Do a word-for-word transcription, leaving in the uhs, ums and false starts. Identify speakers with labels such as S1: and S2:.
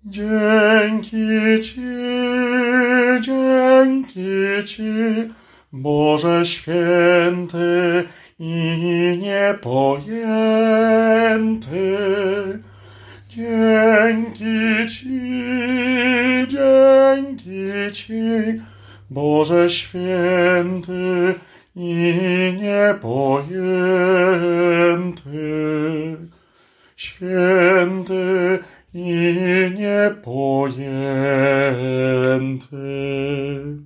S1: Dzięki Ci, dzięki Ci, Boże święty i niepojęty. Dzięki Ci, dzięki Ci, Boże święty i niepojęty. Święty i niepojęty.